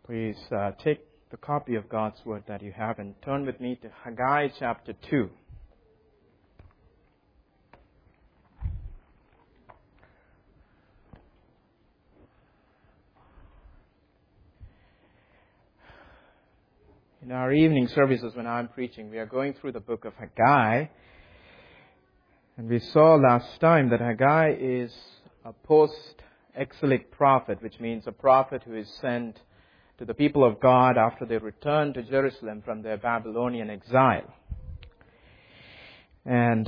Please take the copy of God's Word that you have and turn with me to Haggai chapter 2. In our evening services when I'm preaching, we are going through the book of Haggai. And we saw last time that Haggai is a post-exilic prophet, which means a prophet who is sent to the people of God after they return to Jerusalem from their Babylonian exile. And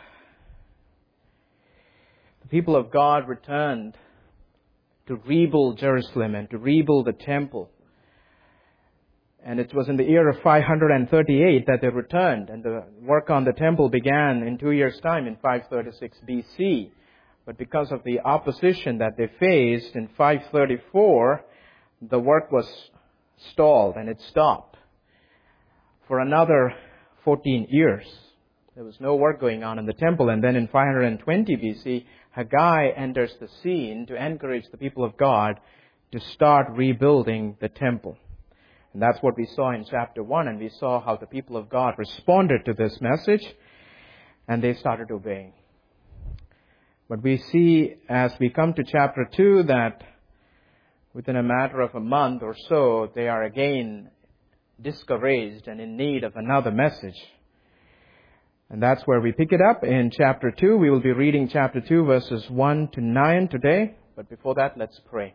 the people of God returned to rebuild Jerusalem and to rebuild the temple. And it was in the year of 538 that they returned, and the work on the temple began in 2 years' time in 536 BC. But because of the opposition that they faced in 534, the work was stalled and it stopped for another 14 years. There was no work going on in the temple. And then in 520 BC, Haggai enters the scene to encourage the people of God to start rebuilding the temple. And that's what we saw in chapter 1. And we saw how the people of God responded to this message and they started obeying. But we see as we come to chapter 2 that within a matter of a month or so, they are again discouraged and in need of another message. And that's where we pick it up in chapter 2. We will be reading chapter 2 verses 1 to 9 today. But before that, let's pray.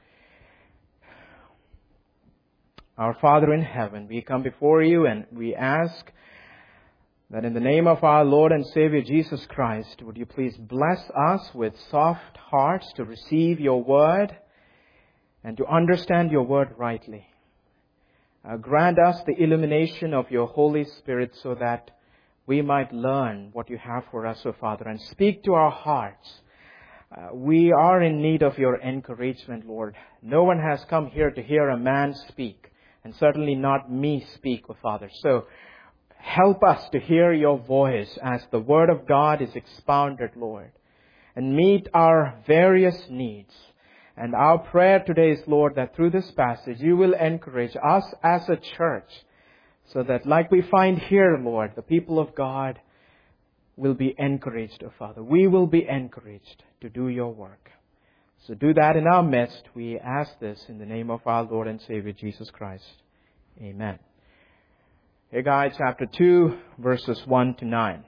Our Father in heaven, we come before you and we ask that in the name of our Lord and Savior Jesus Christ, would you please bless us with soft hearts to receive your word and to understand your word rightly. Grant us the illumination of your Holy Spirit so that we might learn what you have for us, O Father, and speak to our hearts. We are in need of your encouragement, Lord. No one has come here to hear a man speak, and certainly not me speak, O Father. So help us to hear your voice as the word of God is expounded, Lord, and meet our various needs. And our prayer today is, Lord, that through this passage you will encourage us as a church so that like we find here, Lord, the people of God will be encouraged, O Father. We will be encouraged to do your work. So do that in our midst. We ask this in the name of our Lord and Savior Jesus Christ. Amen. Haggai chapter 2, verses 1 to 9.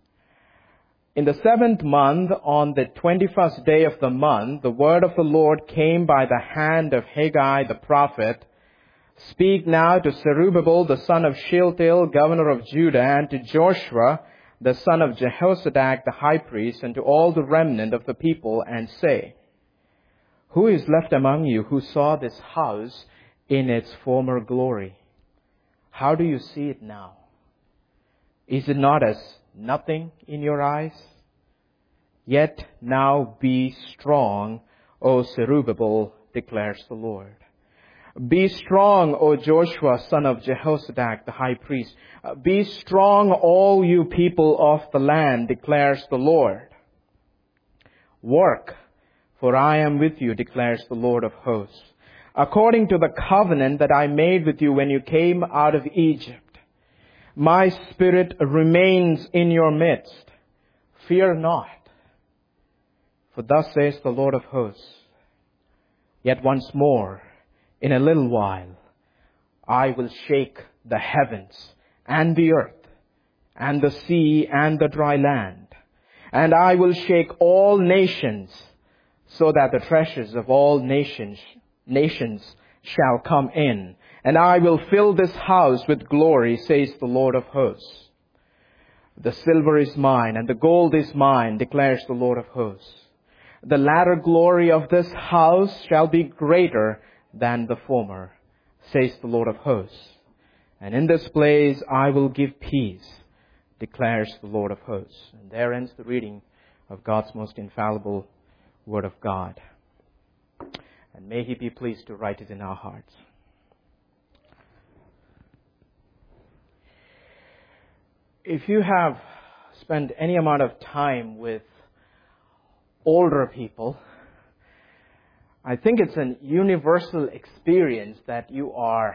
In the 7th month, on the 21st day of the month, the word of the Lord came by the hand of Haggai the prophet. Speak now to Zerubbabel, the son of Shealtiel, governor of Judah, and to Joshua, the son of Jehozadak, the high priest, and to all the remnant of the people, and say, who is left among you who saw this house in its former glory? How do you see it now? Is it not as nothing in your eyes? Yet now be strong, O Zerubbabel, declares the Lord. Be strong, O Joshua, son of Jehozadak, the high priest. Be strong, all you people of the land, declares the Lord. Work, for I am with you, declares the Lord of hosts, according to the covenant that I made with you when you came out of Egypt. My spirit remains in your midst. Fear not. For thus says the Lord of hosts, yet once more, in a little while, I will shake the heavens and the earth and the sea and the dry land. And I will shake all nations so that the treasures of all nations shall come in. And I will fill this house with glory, says the Lord of hosts. The silver is mine and the gold is mine, declares the Lord of hosts. The latter glory of this house shall be greater than the former, says the Lord of hosts. And in this place I will give peace, declares the Lord of hosts. And there ends the reading of God's most infallible Word of God. And may He be pleased to write it in our hearts. If you have spent any amount of time with older people, I think it's a universal experience that you are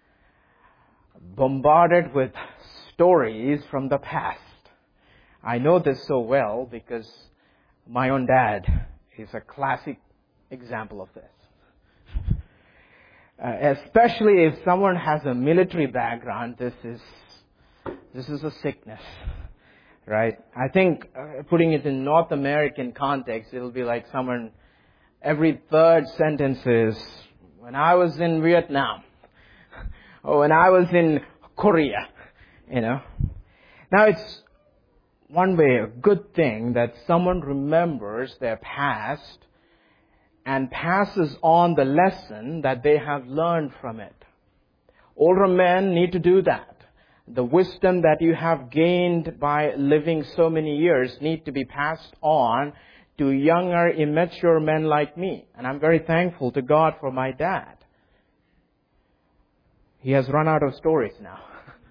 bombarded with stories from the past. I know this so well because my own dad is a classic example of this. Especially if someone has a military background, this is a sickness, right? I think putting it in North American context, it'll be like someone, every third sentence is, when I was in Vietnam, or when I was in Korea, Now it's one way a good thing that someone remembers their past and passes on the lesson that they have learned from it. Older men need to do that. The wisdom that you have gained by living so many years need to be passed on to younger, immature men like me. And I'm very thankful to God for my dad. He has run out of stories now.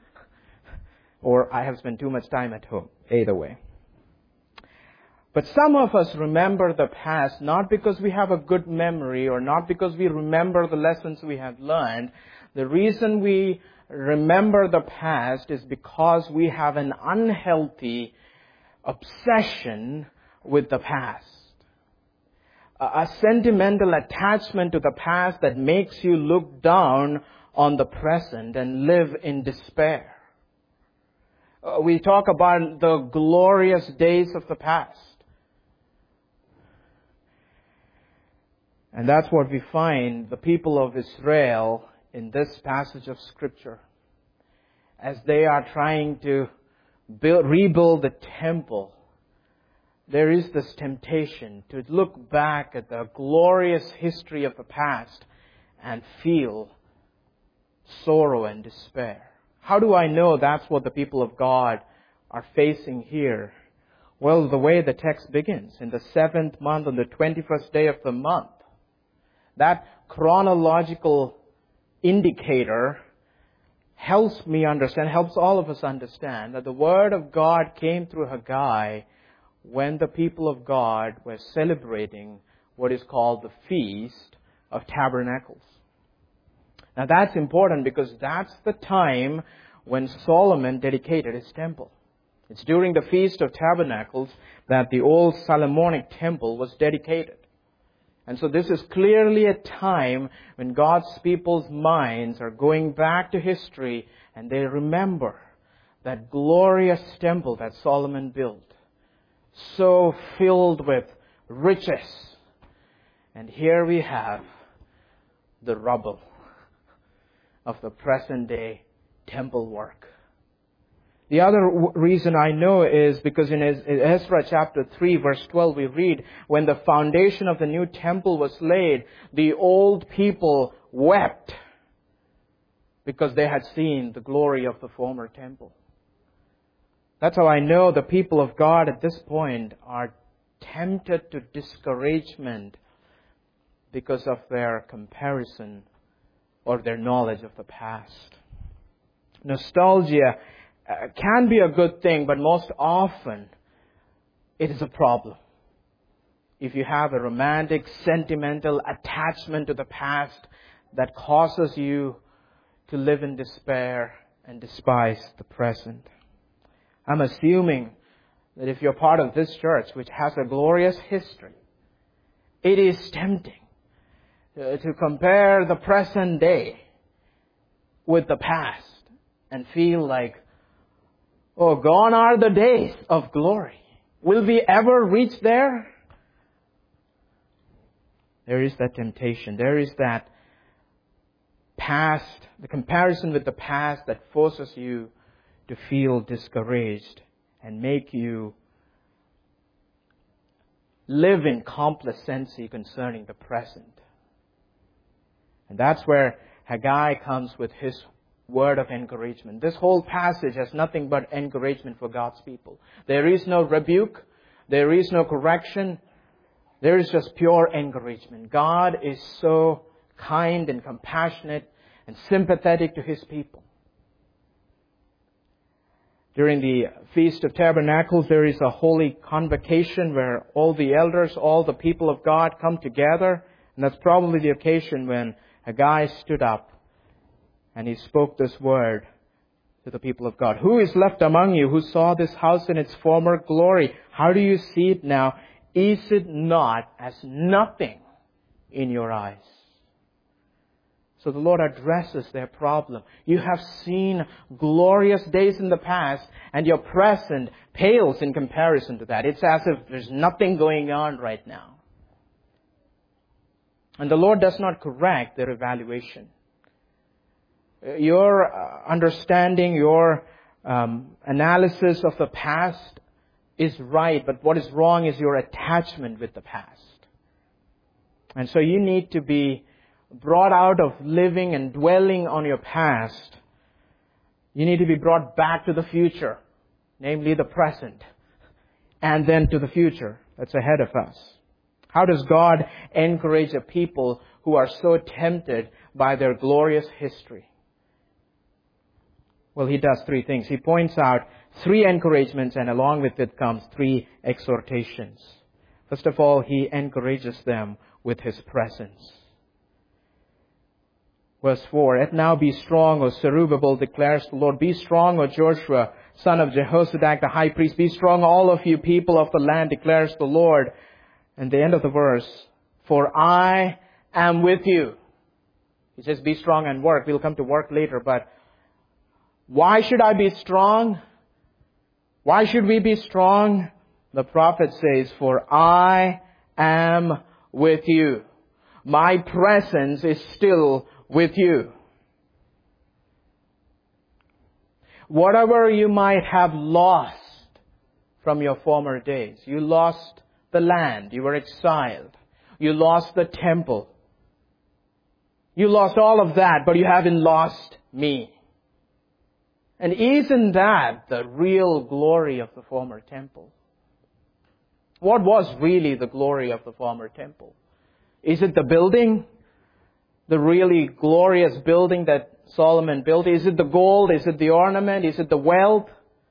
Or I have spent too much time at home. Either way. But some of us remember the past not because we have a good memory or not because we remember the lessons we have learned. The reason we remember the past is because we have an unhealthy obsession with the past. A sentimental attachment to the past that makes you look down on the present and live in despair. We talk about the glorious days of the past. And that's what we find the people of Israel in this passage of Scripture. As they are trying to rebuild the temple, there is this temptation to look back at the glorious history of the past and feel sorrow and despair. How do I know that's what the people of God are facing here? Well, the way the text begins, in the 7th month, on the 21st day of the month. That chronological indicator helps me understand, helps all of us understand that the Word of God came through Haggai when the people of God were celebrating what is called the Feast of Tabernacles. Now that's important because that's the time when Solomon dedicated his temple. It's during the Feast of Tabernacles that the old Solomonic temple was dedicated. And so this is clearly a time when God's people's minds are going back to history and they remember that glorious temple that Solomon built. So filled with riches. And here we have the rubble of the present day temple work. The other reason I know is because in Ezra chapter 3 verse 12 we read, when the foundation of the new temple was laid, the old people wept because they had seen the glory of the former temple. That's how I know the people of God at this point are tempted to discouragement because of their comparison or their knowledge of the past. Nostalgia can be a good thing, but most often it is a problem. If you have a romantic, sentimental attachment to the past that causes you to live in despair and despise the present. I'm assuming that if you're part of this church, which has a glorious history, it is tempting to compare the present day with the past and feel like, oh, gone are the days of glory. Will we ever reach there? There is that temptation. There is that past, the comparison with the past that forces you to feel discouraged and make you live in complacency concerning the present. And that's where Haggai comes with his word of encouragement. This whole passage has nothing but encouragement for God's people. There is no rebuke. There is no correction. There is just pure encouragement. God is so kind and compassionate and sympathetic to His people. During the Feast of Tabernacles, there is a holy convocation where all the elders, all the people of God come together And that's probably the occasion when a guy stood up and he spoke this word to the people of God. Who is left among you who saw this house in its former glory? How do you see it now? Is it not as nothing in your eyes? So the Lord addresses their problem. You have seen glorious days in the past, and your present pales in comparison to that. It's as if there's nothing going on right now. And the Lord does not correct their evaluation. Your understanding, your analysis of the past is right, but what is wrong is your attachment with the past. And so you need to be brought out of living and dwelling on your past. You need to be brought back to the future, namely the present, and then to the future that's ahead of us. How does God encourage a people who are so tempted by their glorious history? Well, He does three things. He points out three encouragements, and along with it comes three exhortations. First of all, He encourages them with His presence. Verse 4, "Yet now be strong, O Zerubbabel, declares the Lord. Be strong, O Joshua, son of Jehozadak, the high priest. Be strong, all of you people of the land, declares the Lord." And the end of the verse, "For I am with you." He says, be strong and work. We'll come to work later, but why should I be strong? Why should we be strong? The prophet says, "For I am with you. My presence is still with you." Whatever you might have lost from your former days, you lost the land, you were exiled, you lost the temple, you lost all of that, but you haven't lost me. And isn't that the real glory of the former temple? What was really the glory of the former temple? Is it the building? The really glorious building that Solomon built? Is it the gold? Is it the ornament? Is it the wealth?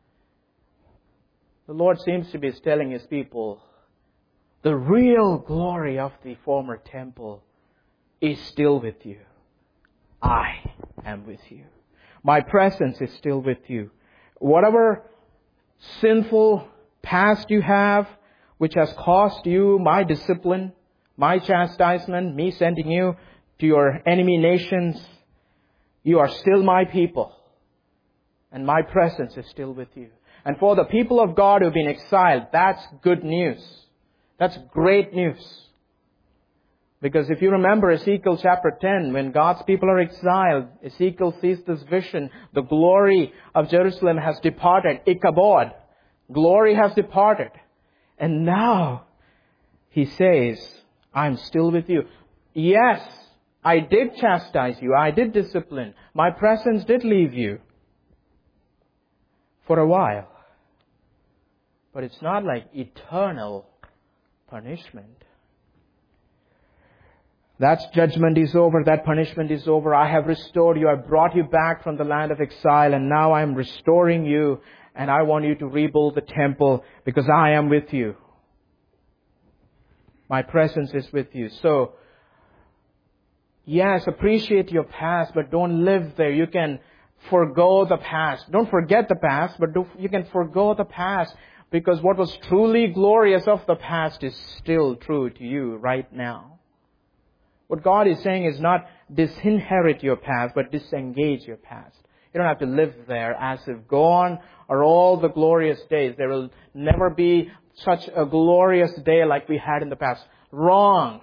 The Lord seems to be telling His people, the real glory of the former temple is still with you. I am with you. My presence is still with you. Whatever sinful past you have, which has cost you my discipline, my chastisement, me sending you to your enemy nations, you are still my people. And my presence is still with you. And for the people of God who have been exiled, that's good news. That's great news. Because if you remember Ezekiel chapter 10, when God's people are exiled, Ezekiel sees this vision. The glory of Jerusalem has departed. Ichabod. Glory has departed. And now He says, I'm still with you. Yes, I did chastise you. I did discipline. My presence did leave you for a while. But it's not like eternal punishment. That judgment is over. That punishment is over. I have restored you. I brought you back from the land of exile, and now I am restoring you, and I want you to rebuild the temple because I am with you. My presence is with you. So, yes, appreciate your past, but don't live there. You can forgo the past. Don't forget the past, but you can forgo the past, because what was truly glorious of the past is still true to you right now. What God is saying is not disinherit your past, but disengage your past. You don't have to live there as if gone are all the glorious days. There will never be such a glorious day like we had in the past. Wrong.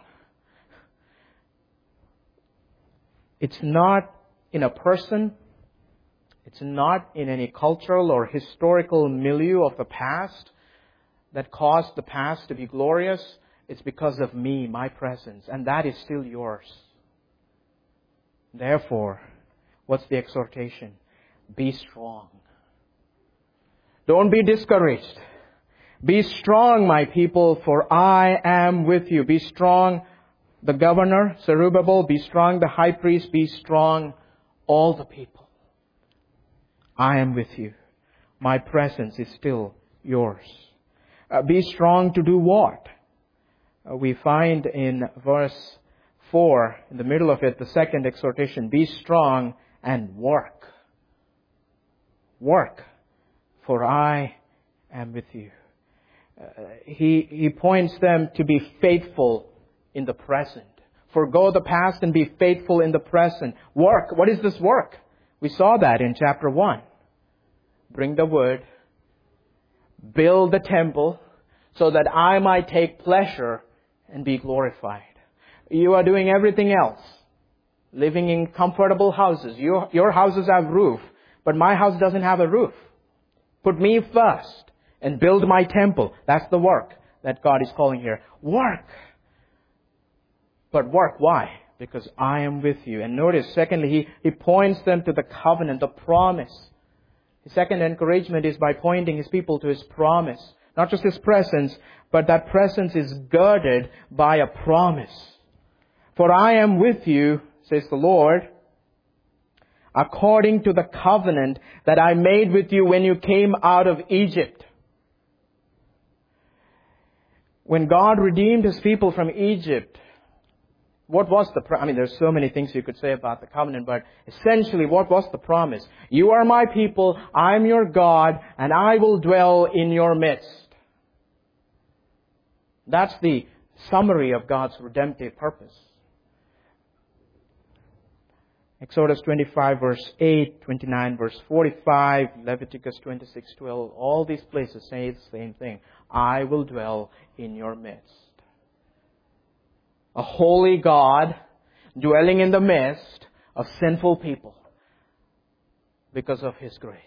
It's not in a person. It's not in any cultural or historical milieu of the past that caused the past to be glorious. It's because of me, my presence, and that is still yours. Therefore, what's the exhortation? Be strong. Don't be discouraged. Be strong, my people, for I am with you. Be strong, the governor, Zerubbabel. Be strong, the high priest. Be strong, all the people. I am with you. My presence is still yours. Be strong to do what? We find in verse 4, in the middle of it, the second exhortation, be strong and work. Work, for I am with you. He points them to be faithful in the present. Forgo the past and be faithful in the present. Work. What is this work? We saw that in chapter 1. Bring the wood, build the temple, so that I might take pleasure and be glorified. You are doing everything else. Living in comfortable houses. Your houses have roof, but my house doesn't have a roof. Put me first and build my temple. That's the work that God is calling here. Work. But work, why? Because I am with you. And notice, secondly, he points them to the covenant, the promise. His second encouragement is by pointing his people to his promise. Not just his presence, but that presence is girded by a promise. For I am with you, says the Lord, according to the covenant that I made with you when you came out of Egypt. When God redeemed his people from Egypt, what was there's so many things you could say about the covenant, but essentially, what was the promise? You are my people, I am your God, and I will dwell in your midst. That's the summary of God's redemptive purpose. Exodus 25 verse 8, 29 verse 45, Leviticus 26:12, all these places say the same thing. I will dwell in your midst. A holy God dwelling in the midst of sinful people because of His grace.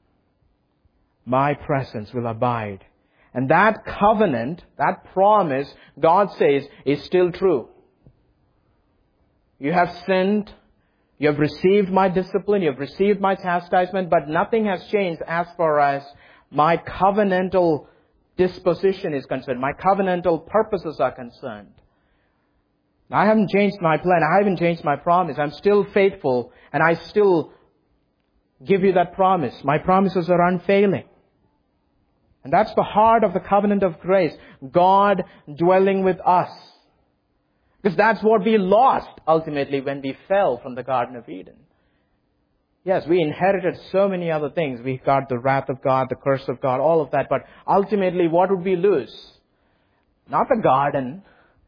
My presence will abide. And that covenant, that promise, God says, is still true. You have sinned. You have received my discipline. You have received my chastisement. But nothing has changed as far as my covenantal disposition is concerned. My covenantal purposes are concerned. I haven't changed my plan. I haven't changed my promise. I'm still faithful. And I still give you that promise. My promises are unfailing. And that's the heart of the covenant of grace. God dwelling with us. Because that's what we lost ultimately when we fell from the Garden of Eden. Yes, we inherited so many other things. We got the wrath of God, the curse of God, all of that. But ultimately, what would we lose? Not the garden.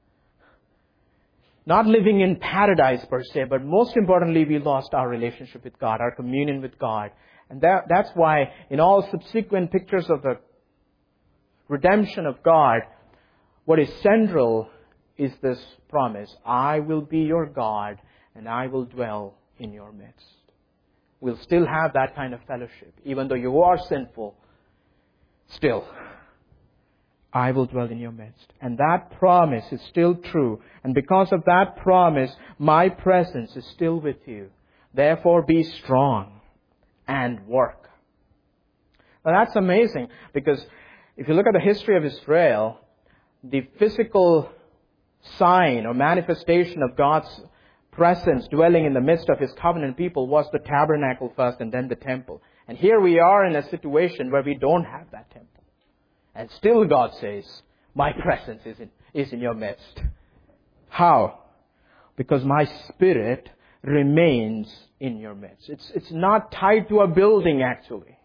Not living in paradise per se, but most importantly, we lost our relationship with God, our communion with God. And that's why in all subsequent pictures of the redemption of God, what is central is this promise. I will be your God and I will dwell in your midst. We'll still have that kind of fellowship. Even though you are sinful, still, I will dwell in your midst. And that promise is still true. And because of that promise, my presence is still with you. Therefore, be strong and work. Now that's amazing, because if you look at the history of Israel, the physical sign or manifestation of God's presence dwelling in the midst of His covenant people was the tabernacle first and then the temple. And here we are in a situation where we don't have that temple. And still God says, my presence is in your midst. How? Because my Spirit remains in your midst. It's not tied to a building actually.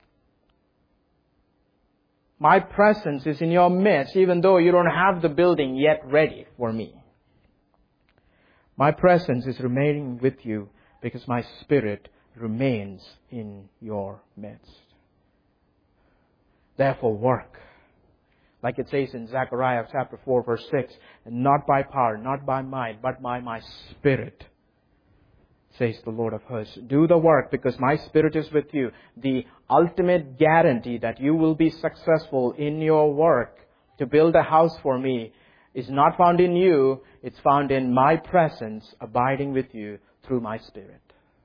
My presence is in your midst, even though you don't have the building yet ready for me. My presence is remaining with you because my Spirit remains in your midst. Therefore, work. Like it says in Zechariah chapter 4, verse 6, and not by power, not by might, but by my Spirit, says the Lord of hosts. Do the work because my Spirit is with you. The ultimate guarantee that you will be successful in your work to build a house for me is not found in you. It's found in my presence abiding with you through my Spirit,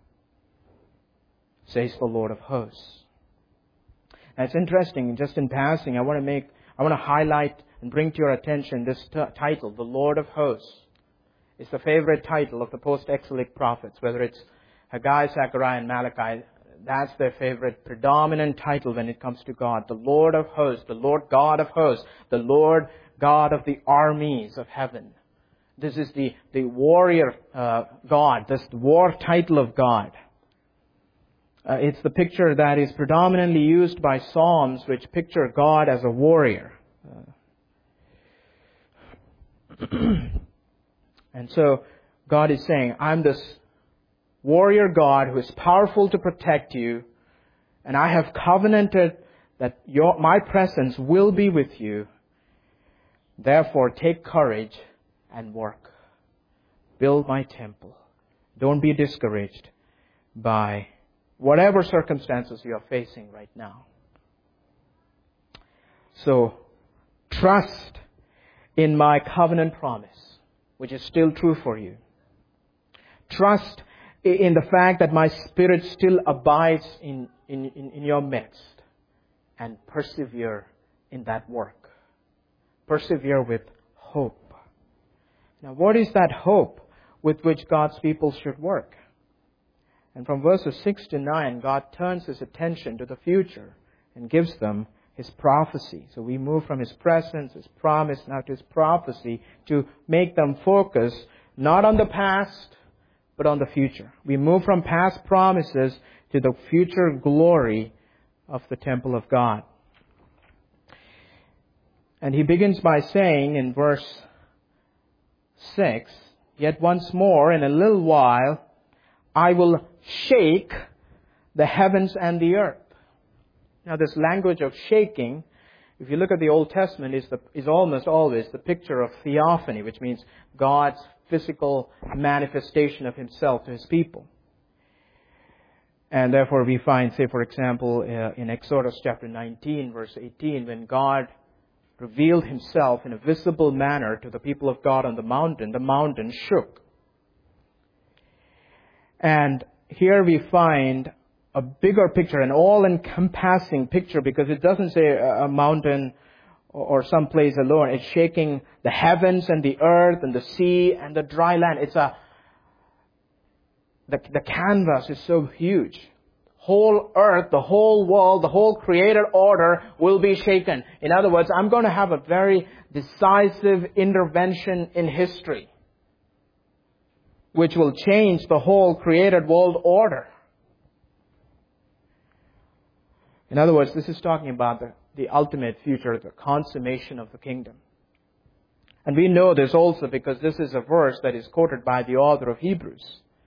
says the Lord of hosts. Now it's interesting, just in passing, I want to highlight and bring to your attention this title, the Lord of hosts. It's the favorite title of the post-exilic prophets, whether it's Haggai, Zechariah, and Malachi. That's their favorite, predominant title when it comes to God. The Lord of hosts, the Lord God of hosts, the Lord God of the armies of heaven. This is the warrior God, this war title of God. It's the picture that is predominantly used by Psalms, which picture God as a warrior. And so God is saying, I'm this warrior God who is powerful to protect you, and I have covenanted that my presence will be with you. Therefore, take courage and work. Build my temple. Don't be discouraged by whatever circumstances you are facing right now. So, trust in my covenant promise, which is still true for you. Trust in the fact that my Spirit still abides in your midst, and persevere in that work. Persevere with hope. Now, what is that hope with which God's people should work? And from verses 6 to 9, God turns His attention to the future and gives them His prophecy. So we move from His presence, His promise, now to His prophecy to make them focus not on the past, but on the future. We move from past promises to the future glory of the temple of God. And He begins by saying in verse 6, yet once more, in a little while, I will shake the heavens and the earth. Now, this language of shaking, if you look at the Old Testament, is almost always the picture of theophany, which means God's physical manifestation of Himself to His people. And therefore we find, say for example, in Exodus chapter 19, verse 18, when God revealed Himself in a visible manner to the people of God on the mountain shook. And here we find a bigger picture, an all-encompassing picture, because it doesn't say a mountain or some place alone. It's shaking the heavens and the earth and the sea and the dry land. The canvas is so huge. Whole earth, the whole world, the whole created order will be shaken. In other words, I'm going to have a very decisive intervention in history, which will change the whole created world order. In other words, this is talking about the ultimate future, the consummation of the kingdom. And we know this also because this is a verse that is quoted by the author of Hebrews.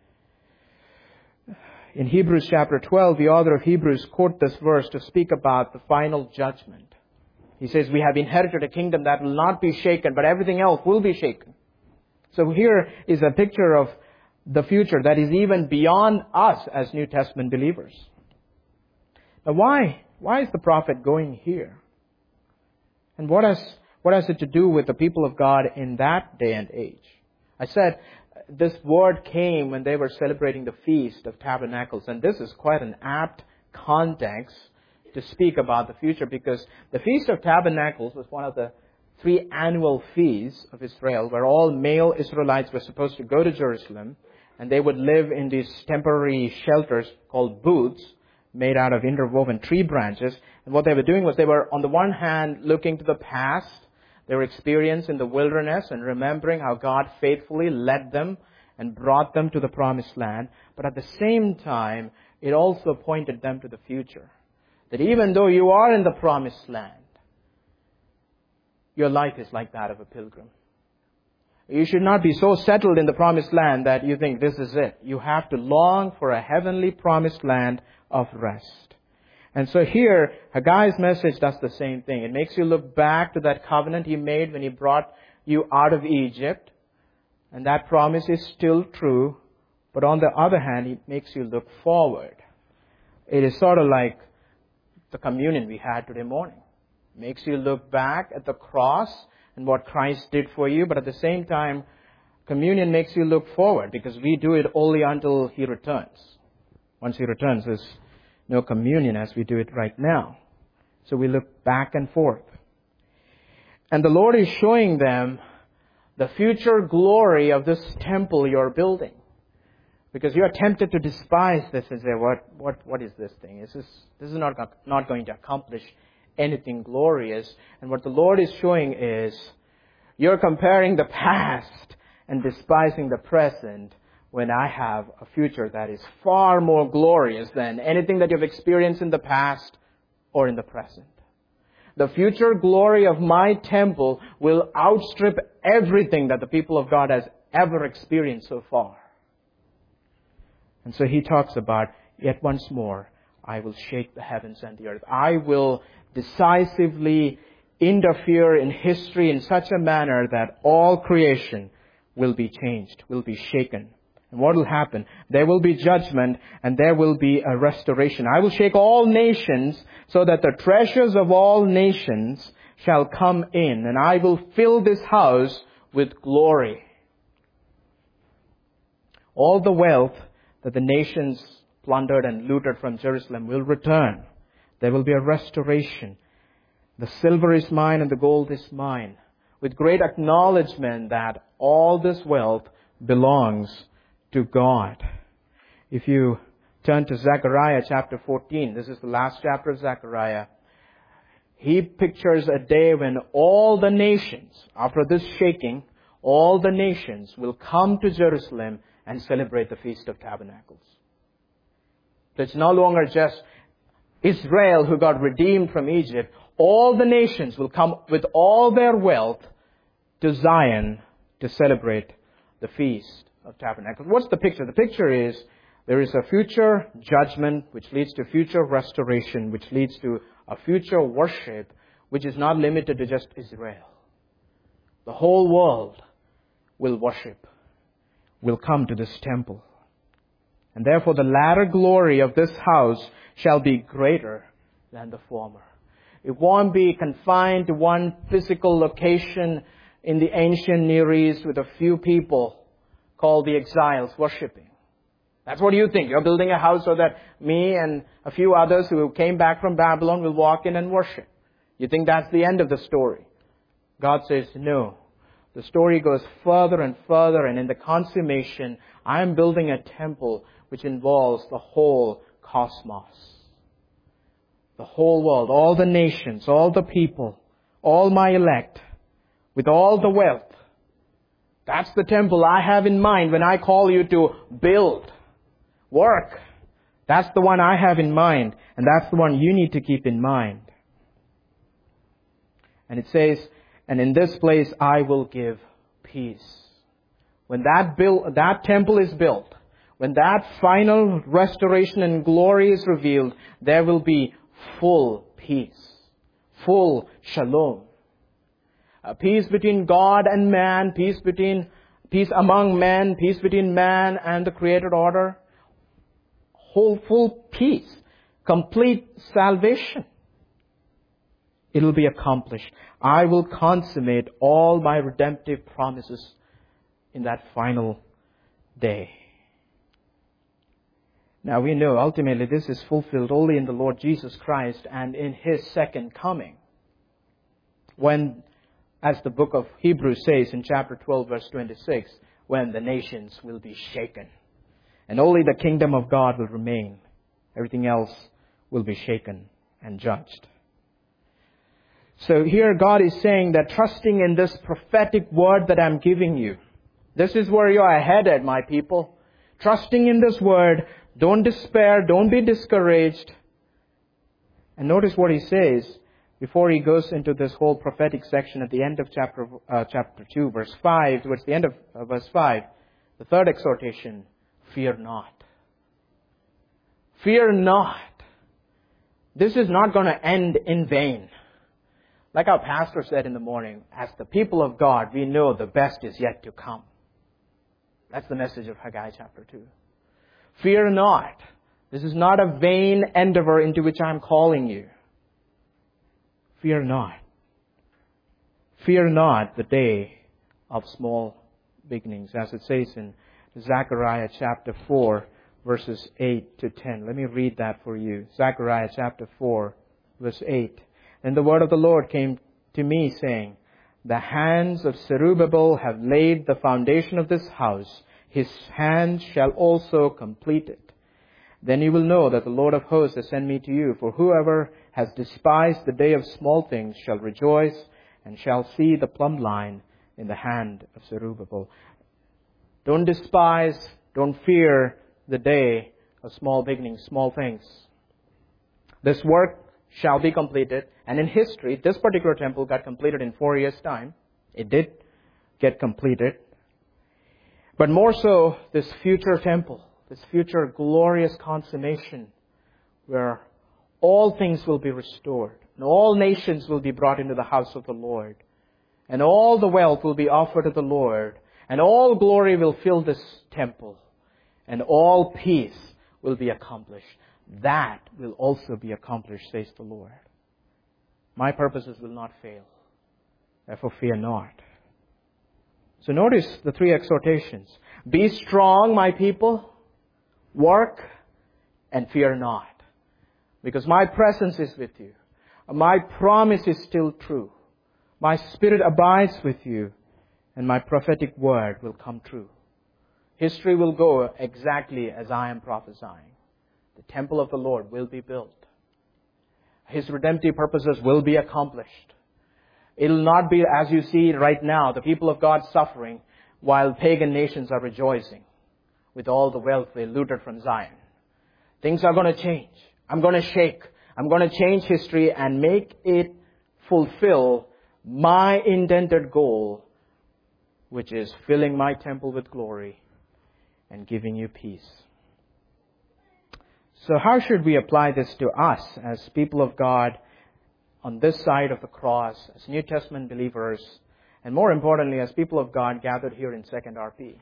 In Hebrews chapter 12, the author of Hebrews quotes this verse to speak about the final judgment. He says, we have inherited a kingdom that will not be shaken, but everything else will be shaken. So here is a picture of the future that is even beyond us as New Testament believers. Now why is the prophet going here? And what has it to do with the people of God in that day and age? I said this word came when they were celebrating the Feast of Tabernacles, and this is quite an apt context to speak about the future, because the Feast of Tabernacles was one of the 3 annual feasts of Israel, where all male Israelites were supposed to go to Jerusalem, and they would live in these temporary shelters called booths, made out of interwoven tree branches. And what they were doing was they were, on the one hand, looking to the past, their experience in the wilderness, and remembering how God faithfully led them and brought them to the promised land. But at the same time, it also pointed them to the future. That even though you are in the promised land, your life is like that of a pilgrim. You should not be so settled in the promised land that you think this is it. You have to long for a heavenly promised land of rest. And so here, Haggai's message does the same thing. It makes you look back to that covenant He made when He brought you out of Egypt. And that promise is still true. But on the other hand, it makes you look forward. It is sort of like the communion we had today morning. It makes you look back at the cross and what Christ did for you. But at the same time, communion makes you look forward, because we do it only until He returns. Once He returns, there's no communion as we do it right now. So we look back and forth. And the Lord is showing them the future glory of this temple you're building. Because you are tempted to despise this and say, what is this thing? This is not going to accomplish anything glorious. And what the Lord is showing is, you're comparing the past and despising the present when I have a future that is far more glorious than anything that you've experienced in the past or in the present. The future glory of my temple will outstrip everything that the people of God has ever experienced so far. And so he talks about, yet once more, I will shake the heavens and the earth. I will decisively interfere in history in such a manner that all creation will be changed, will be shaken. And what will happen? There will be judgment and there will be a restoration. I will shake all nations so that the treasures of all nations shall come in, and I will fill this house with glory. All the wealth that the nations plundered and looted from Jerusalem will return. There will be a restoration. The silver is mine and the gold is mine, with great acknowledgement that all this wealth belongs to God. If you turn to Zechariah chapter 14, this is the last chapter of Zechariah. He pictures a day when all the nations, after this shaking, all the nations will come to Jerusalem and celebrate the Feast of Tabernacles. So it's no longer just Israel who got redeemed from Egypt. All the nations will come with all their wealth to Zion to celebrate the Feast of Tabernacles. What's the picture? The picture is there is a future judgment which leads to future restoration, which leads to a future worship which is not limited to just Israel. The whole world will worship, will come to this temple. And therefore the latter glory of this house shall be greater than the former. It won't be confined to one physical location in the ancient Near East with a few people called the exiles worshiping. That's what you think. You're building a house so that me and a few others who came back from Babylon will walk in and worship. You think that's the end of the story. God says, no. The story goes further and further, and in the consummation, I am building a temple which involves the whole cosmos. The whole world, all the nations, all the people, all my elect, with all the wealth. That's the temple I have in mind when I call you to build, work. That's the one I have in mind, and that's the one you need to keep in mind. And it says, and in this place I will give peace. When that temple is built, when that final restoration and glory is revealed, there will be full peace, full shalom. Peace between God and man, peace among men, peace between man and the created order. Full peace, complete salvation. It will be accomplished. I will consummate all my redemptive promises in that final day. Now we know ultimately this is fulfilled only in the Lord Jesus Christ and in His second coming. When, as the book of Hebrews says in chapter 12 verse 26, when the nations will be shaken. And only the kingdom of God will remain. Everything else will be shaken and judged. So here God is saying that trusting in this prophetic word that I'm giving you, this is where you are headed, my people. Trusting in this word, don't despair, don't be discouraged. And notice what he says before he goes into this whole prophetic section at the end of chapter 2, verse 5, towards the end of verse 5. The third exhortation, fear not. Fear not. This is not going to end in vain. Like our pastor said in the morning, as the people of God, we know the best is yet to come. That's the message of Haggai chapter 2. Fear not. This is not a vain endeavor into which I'm calling you. Fear not. Fear not the day of small beginnings, as it says in Zechariah chapter 4, verses 8 to 10. Let me read that for you. Zechariah chapter 4, verse 8. Then the word of the Lord came to me, saying, the hands of Zerubbabel have laid the foundation of this house. His hands shall also complete it. Then you will know that the Lord of hosts has sent me to you. For whoever has despised the day of small things shall rejoice and shall see the plumb line in the hand of Zerubbabel. Don't despise, don't fear the day of small beginnings, small things. This work shall be completed. And in history, this particular temple got completed in 4 years' time. It did get completed. But more so, this future temple, this future glorious consummation where all things will be restored and all nations will be brought into the house of the Lord and all the wealth will be offered to the Lord and all glory will fill this temple and all peace will be accomplished. That will also be accomplished, says the Lord. My purposes will not fail. Therefore, fear not. So notice the three exhortations. Be strong, my people. Work and fear not. Because my presence is with you. My promise is still true. My Spirit abides with you. And my prophetic word will come true. History will go exactly as I am prophesying. The temple of the Lord will be built. His redemptive purposes will be accomplished. It will not be as you see right now, the people of God suffering while pagan nations are rejoicing with all the wealth they looted from Zion. Things are going to change. I'm going to shake. I'm going to change history and make it fulfill my intended goal, which is filling my temple with glory and giving you peace. So how should we apply this to us as people of God on this side of the cross, as New Testament believers, and more importantly, as people of God gathered here in 2nd RP?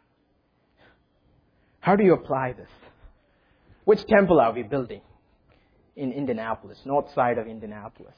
How do you apply this? Which temple are we building in Indianapolis, north side of Indianapolis?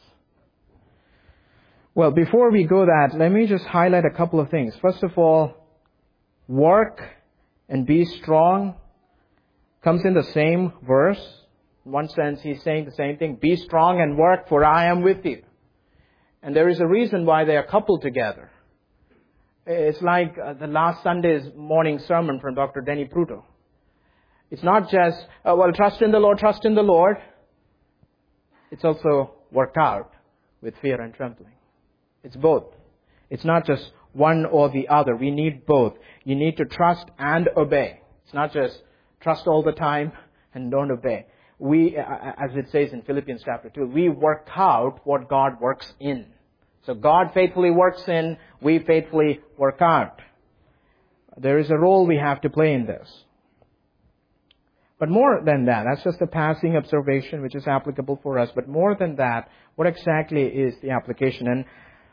Well, before we go that, let me just highlight a couple of things. First of all, work and be strong comes in the same verse. In one sense, he's saying the same thing. Be strong and work, for I am with you. And there is a reason why they are coupled together. It's like the last Sunday's morning sermon from Dr. Denny Pruto. It's not just, trust in the Lord, trust in the Lord. It's also work out with fear and trembling. It's both. It's not just one or the other. We need both. You need to trust and obey. It's not just trust all the time and don't obey. We, as it says in Philippians chapter 2, we work out what God works in. So God faithfully works in, we faithfully work out. There is a role we have to play in this. But more than that, that's just a passing observation which is applicable for us. But more than that, what exactly is the application? And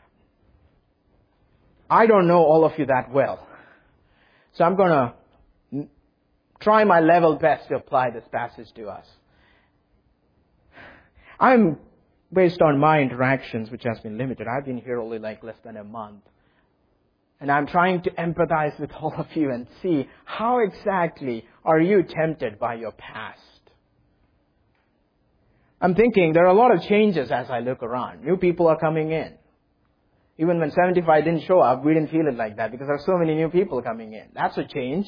I don't know all of you that well. So I'm going to try my level best to apply this passage to us. I'm, based on my interactions, which has been limited, I've been here only like less than a month. And I'm trying to empathize with all of you and see how exactly are you tempted by your past. I'm thinking there are a lot of changes as I look around. New people are coming in. Even when 75 didn't show up, we didn't feel it like that because there are so many new people coming in. That's a change.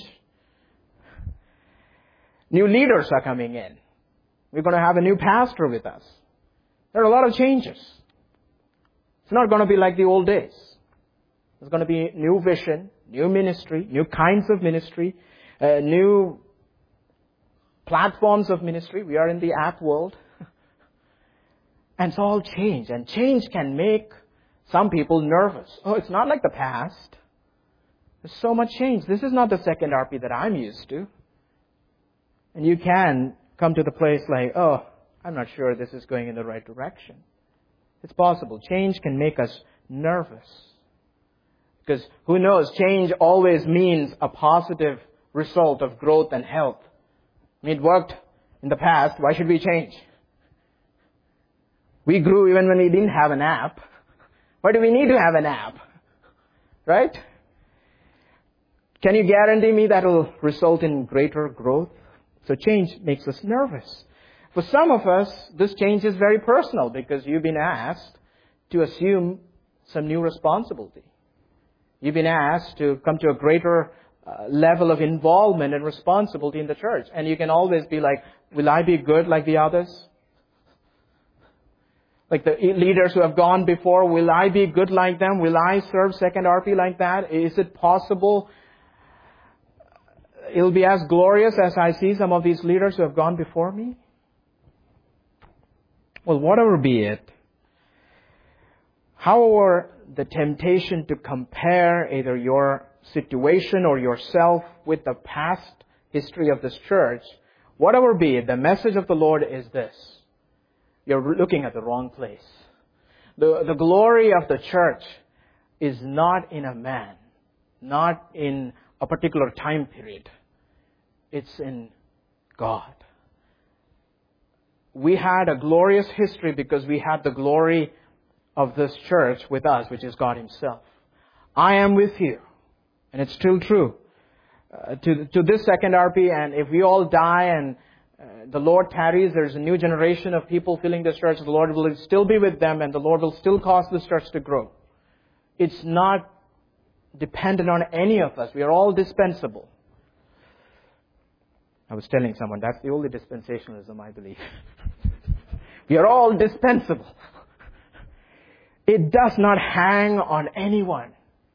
New leaders are coming in. We're going to have a new pastor with us. There are a lot of changes. It's not going to be like the old days. There's going to be new vision, new ministry, new kinds of ministry, new platforms of ministry. We are in the app world. And it's all change. And change can make some people nervous. Oh, it's not like the past. There's so much change. This is not the 2nd RP that I'm used to. And you can come to the place like, oh, I'm not sure this is going in the right direction. It's possible. Change can make us nervous. Because who knows, change always means a positive result of growth and health. I mean, it worked in the past. Why should we change? We grew even when we didn't have an app. Why do we need to have an app? Right? Can you guarantee me that will result in greater growth? So change makes us nervous. For some of us, this change is very personal because you've been asked to assume some new responsibility. You've been asked to come to a greater level of involvement and responsibility in the church. And you can always be like, will I be good like the others? Like the leaders who have gone before, will I be good like them? Will I serve 2nd RP like that? Is it possible it'll be as glorious as I see some of these leaders who have gone before me? Well, whatever be it, however, the temptation to compare either your situation or yourself with the past history of this church, whatever be it, the message of the Lord is this. You're looking at the wrong place. The glory of the church is not in a man, not in a particular time period. It's in God. We had a glorious history because we had the glory of this church with us, which is God Himself. I am with you. And it's still true. To this second RP, and if we all die and the Lord tarries, there's a new generation of people filling this church. The Lord will still be with them, and the Lord will still cause this church to grow. It's not dependent on any of us. We are all dispensable. I was telling someone, that's the only dispensationalism I believe. We are all dispensable. It does not hang on anyone.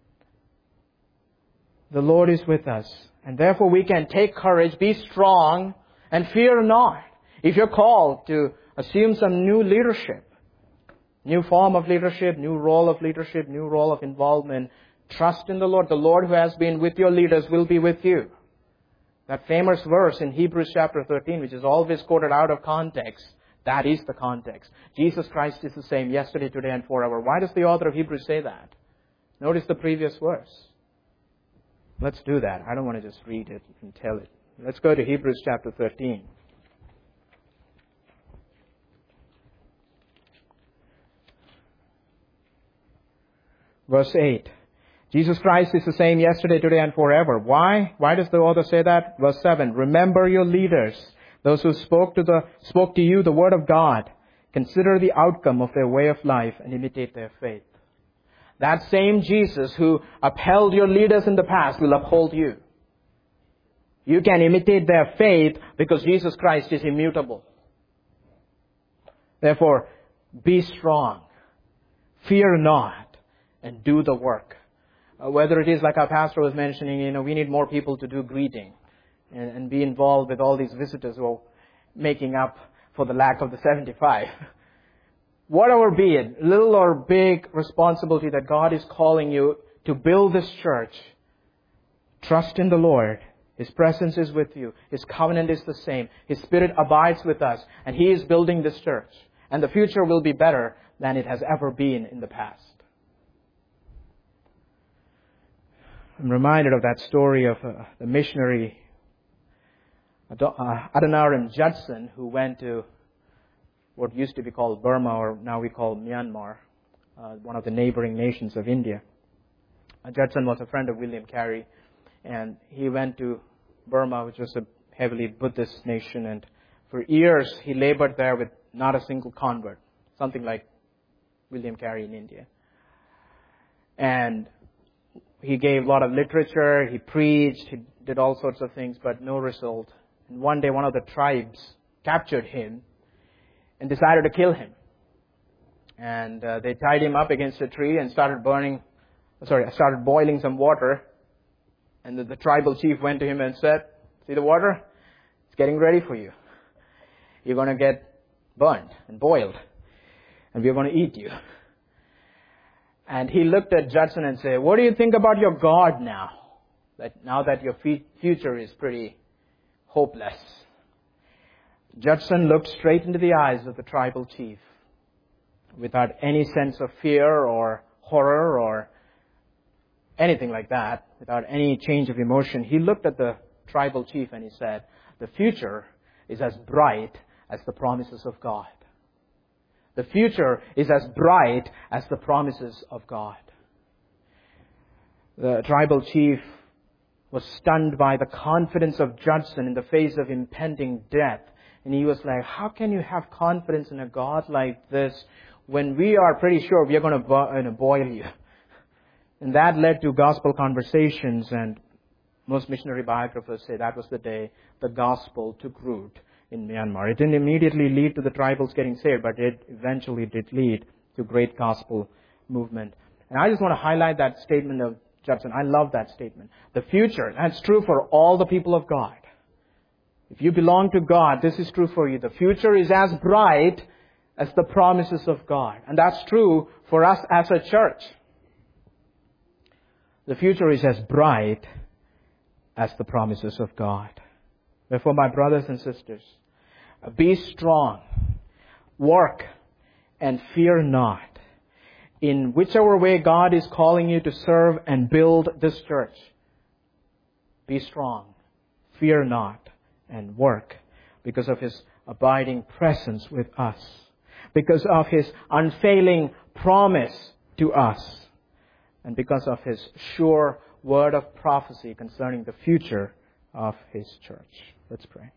The Lord is with us. And therefore we can take courage, be strong, and fear not. If you're called to assume some new leadership, new form of leadership, new role of leadership, new role of involvement, trust in the Lord. The Lord who has been with your leaders will be with you. That famous verse in Hebrews chapter 13, which is always quoted out of context, that is the context. Jesus Christ is the same yesterday, today, and forever. Why does the author of Hebrews say that? Notice the previous verse. Let's do that. I don't want to just read it and tell it. Let's go to Hebrews chapter 13. Verse 8. Jesus Christ is the same yesterday, today, and forever. Why? Why does the author say that? Verse 7. Remember your leaders, those who spoke to you the word of God. Consider the outcome of their way of life and imitate their faith. That same Jesus who upheld your leaders in the past will uphold you. You can imitate their faith because Jesus Christ is immutable. Therefore, be strong, fear not, and do the work. Whether it is like our pastor was mentioning, we need more people to do greeting and be involved with all these visitors who are making up for the lack of the 75. Whatever be it, little or big responsibility that God is calling you to build this church, trust in the Lord. His presence is with you. His covenant is the same. His Spirit abides with us, and He is building this church. And the future will be better than it has ever been in the past. I'm reminded of that story of the missionary Adoniram Judson, who went to what used to be called Burma, or now we call Myanmar, one of the neighboring nations of India. Judson was a friend of William Carey, and he went to Burma, which was a heavily Buddhist nation, and for years he labored there with not a single convert, something like William Carey in India. And he gave a lot of literature, he preached, he did all sorts of things, but no result. And one day one of the tribes captured him and decided to kill him. And they tied him up against a tree and started boiling some water. And the tribal chief went to him and said, "See the water? It's getting ready for you. You're going to get burned and boiled. And we're going to eat you." And he looked at Judson and said, "What do you think about your God now? Now that your future is pretty hopeless." Judson looked straight into the eyes of the tribal chief without any sense of fear or horror or anything like that, without any change of emotion. He looked at the tribal chief and he said, "The future is as bright as the promises of God." The future is as bright as the promises of God. The tribal chief was stunned by the confidence of Judson in the face of impending death. And he was like, "How can you have confidence in a God like this when we are pretty sure we are going to boil you?" And that led to gospel conversations, and most missionary biographers say that was the day the gospel took root in Myanmar. It didn't immediately lead to the tribals getting saved, but it eventually did lead to great gospel movement. And I just want to highlight that statement of Judson. I love that statement. The future, that's true for all the people of God. If you belong to God, this is true for you. The future is as bright as the promises of God. And that's true for us as a church. The future is as bright as the promises of God. Therefore, my brothers and sisters, be strong, work, and fear not. In whichever way God is calling you to serve and build this church, be strong, fear not, and work because of His abiding presence with us, because of His unfailing promise to us, and because of His sure word of prophecy concerning the future of His church. Let's pray.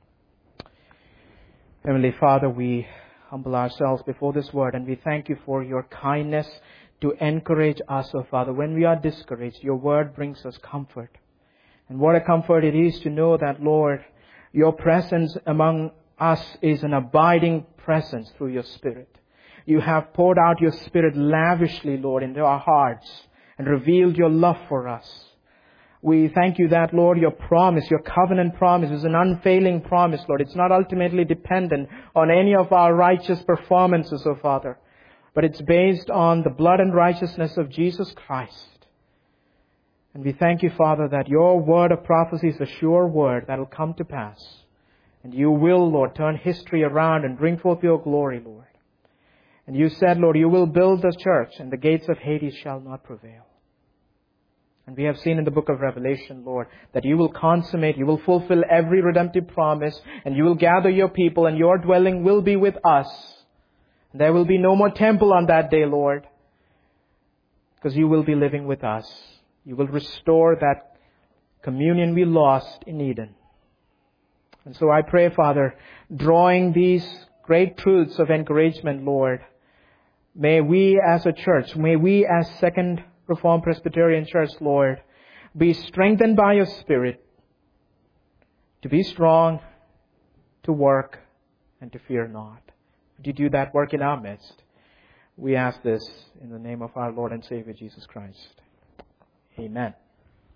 Heavenly Father, we humble ourselves before this word, and we thank you for your kindness to encourage us, oh Father. When we are discouraged, your word brings us comfort. And what a comfort it is to know that, Lord, your presence among us is an abiding presence through your Spirit. You have poured out your Spirit lavishly, Lord, into our hearts and revealed your love for us. We thank you that, Lord, your promise, your covenant promise is an unfailing promise, Lord. It's not ultimately dependent on any of our righteous performances, oh Father, but it's based on the blood and righteousness of Jesus Christ. And we thank you, Father, that your word of prophecy is a sure word that will come to pass. And you will, Lord, turn history around and bring forth your glory, Lord. And you said, Lord, you will build the church and the gates of Hades shall not prevail. And we have seen in the book of Revelation, Lord, that you will consummate, you will fulfill every redemptive promise, and you will gather your people, and your dwelling will be with us. And there will be no more temple on that day, Lord, because you will be living with us. You will restore that communion we lost in Eden. And so I pray, Father, drawing these great truths of encouragement, Lord, may we as a church, may we as Second Reformed Presbyterian Church, Lord, be strengthened by your Spirit to be strong, to work, and to fear not. Would you do that work in our midst? We ask this in the name of our Lord and Savior Jesus Christ. Amen.